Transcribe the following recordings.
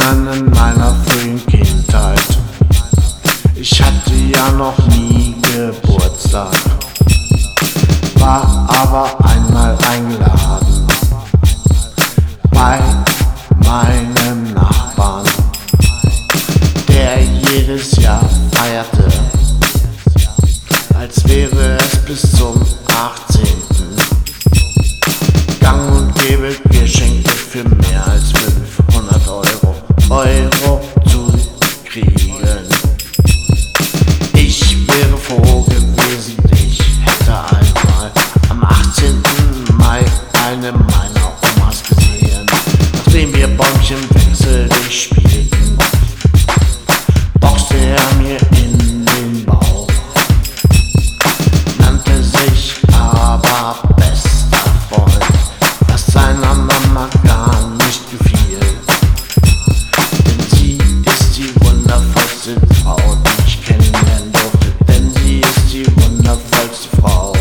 erinnern in meiner frühen Kindheit. Ich hatte ja noch nie Geburtstag, war aber einmal eingeladen bei meinem Nachbarn, der jedes Jahr feierte, als wäre es bis zum 18. Gang und gäbe Geschenke für mehr als 500 Euro zu kriegen. Ich wäre froh gewesen, ich hätte einmal am 18. Mai eine meiner Omas gesehen, nachdem wir Bäumchenwechsel spielten, boxte er mir in den Bauch, nannte sich aber bester Freund, was seiner Mama gar nicht gefiel, denn sie ist die wundervollste Frau, die ich kennenlernen durfte, denn sie ist die wundervollste Frau.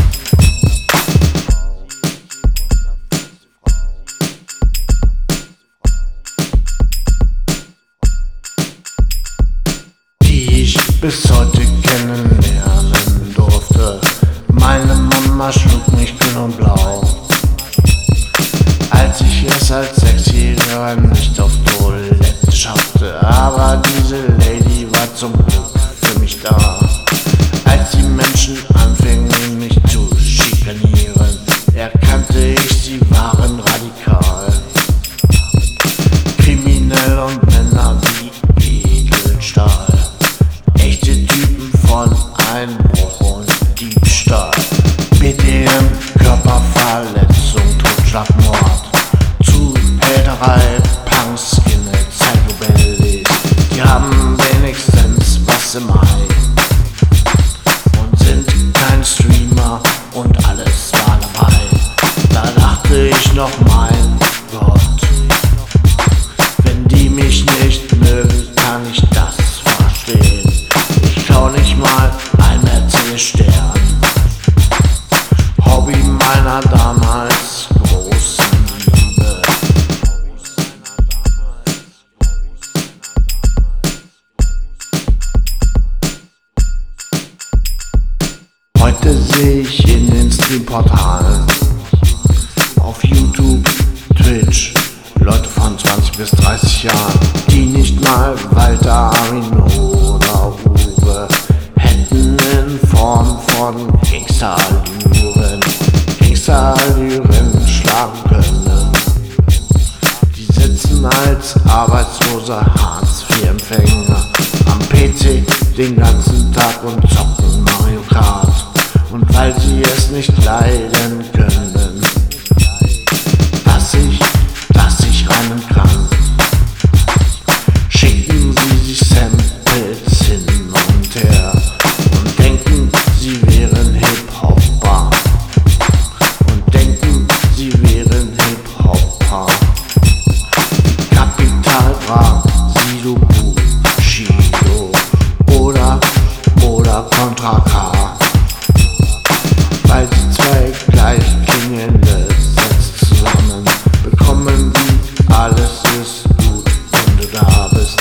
Die ich bis heute kennenlernen durfte. Meine Mama schlug mich grün und blau, als ich es als Sechsjähriger nicht auf Toilette schaffte. Aber diese Lady war zum Glück für mich da, als die Menschen anfingen mich zu schikanieren, erkannte ich, sie waren radikal, kriminell und Männer wie Edelstahl, echte Typen von Einbruch und Diebstahl, BDM, Körperverletzung, Totschlag, Mord, Zuhälterei, Punks, Skinhead, Psychobellies, die haben wenigstens was im Ei und sind kein Streamer und alles war dabei. Da dachte ich noch, mein Gott, wenn die mich nicht mögen, kann ich das verstehen. Ich klau nicht mal ein Mercedes-Stern, Hobby meiner damals großen Liebe. Heute sehe ich in den Streamportalen auf YouTube, Twitch Leute von 20 bis 30 Jahren, die nicht mal Walter, Armin oder Uwe hätten in Form von Gangsterallüren schlagen können. Die sitzen als arbeitslose Hartz-IV-Empfänger am PC den ganzen Tag und zocken Mario Kart. Und weil sie es nicht leiden können, dass ich reimen kann, schicken sie sich Samples hin und her und denken, sie wären Hip-Hopper. Und denken, sie wären Hip-Hopper. Capital Bra, Sido, Bushido oder Contra K, weil die zwei gleich klingende Sätze zusammen bekommen wie alles ist gut, wenn du da bist.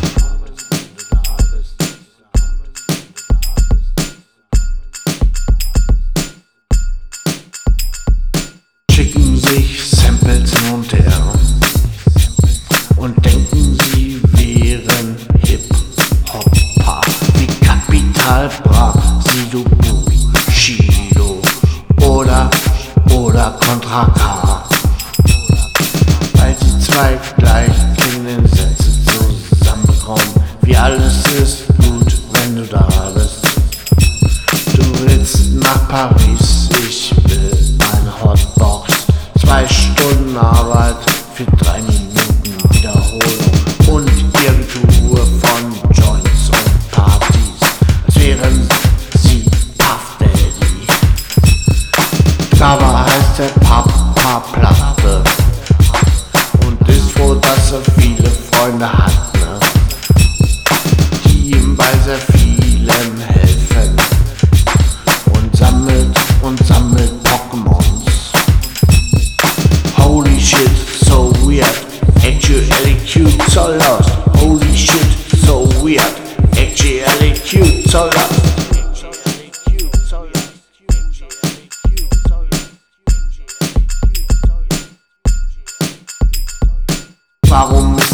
Schicken sich Samples hin und her und denken, sie wären Hip-Hopper wie Capital Bra, Sido, Bushido oder Contra K, weil die zwei gleich klingenden Sätze zusammenbekommen wie alles ist gut, wenn du da bist. Du willst nach Paris, ich will eine Hotbox, 2 Stunden Arbeit für 3 Minuten Wiederholung und Irgendtour von Joints und Partys, als wären sie Puff Daddy. Dabei heißt der Papa Platte und ist froh, dass er viele Freunde hat, ne? Die ihm bei sehr vielem helfen und sammelt Pokémons. Holy shit, so weird, actually cute, so low.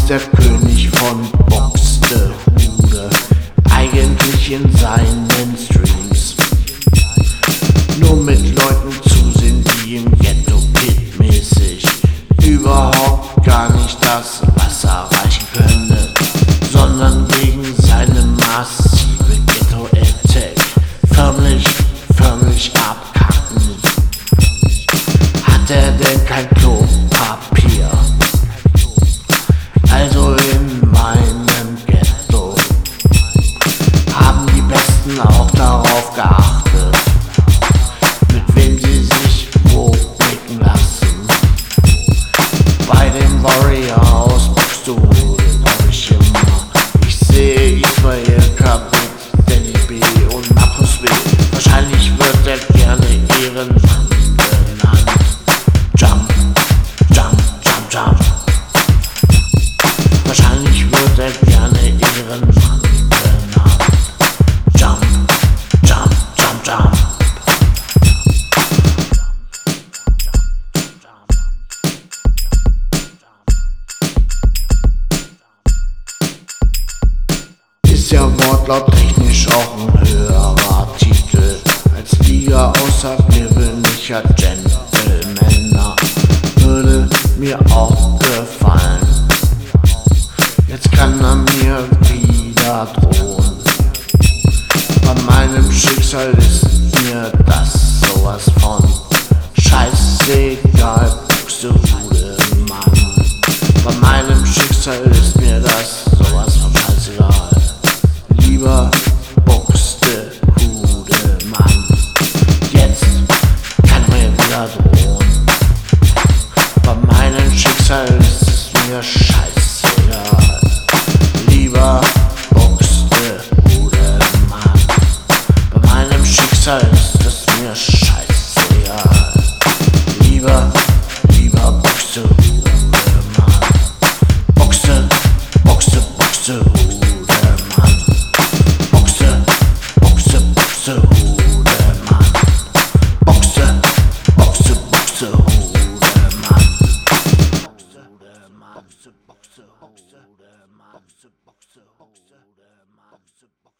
ist der König von Buxtehude, eigentlich in seinen Streams nur mit Leuten zusehen, die im Ghetto Kid-mäßig überhaupt gar nicht das Wasser reichen können, sondern gegen seine massive Ghetto-Attack förmlich abkacken. Hat er denn kein Klopapier? Also in meinem Ghetto haben die Besten auch darauf geachtet, mit wem sie sich wo blicken lassen. Bei dem Warrior aus Buxtehude glaub ich immer, ich sehe Ismail Kabit, Danny B. und Markus W. Wahrscheinlich wird er gerne Ehrenmann genannt. Jump, jump, jump, jump. Wahrscheinlich wird er gerne Ehrenmann genannt. Jump, jump, jump, jump. Ist ja wortlauttechnisch auch ein höherer Titel als Liga außergewöhnlicher Gentlemänner. Würde mir auch gefallen. Jetzt kann er mir wieder drohen. Bei meinem Schicksal ist mir das sowas von scheißegal, Buxtehude, Mann. Bei meinem Schicksal ist mir das sowas von scheißegal. Lieber Buxtehude, Mann. Jetzt kann er mir wieder drohen. Bei meinem Schicksal ist es mir scheißegal. Lieber Buxtehude, Mann. Bei meinem Schicksal ist es mir scheißegal. Lieber Buxtehude, Mann. Buxtehude, Mann. Buxtehude, Mann. Buxtehude, Mann.